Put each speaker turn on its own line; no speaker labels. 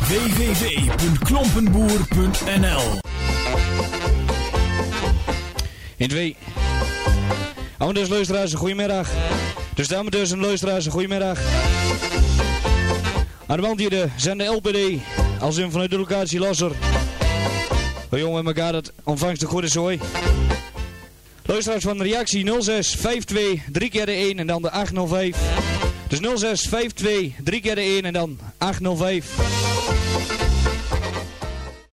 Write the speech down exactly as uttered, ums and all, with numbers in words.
w w w punt klompenboer punt n l.
In twee. Amateurs luisteraars, goedemiddag. Dus de amateurs en luisteraars, goedemiddag. Aan de band hier de zender L P D, als in vanuit de locatie Losser. We jongen met elkaar dat ontvangst de goede zooi. Luisteraars van de reactie nul zes vijf twee drie keer de één en dan de acht nul vijf. Dus nul zes vijf twee drie keer de één en dan acht nul vijf.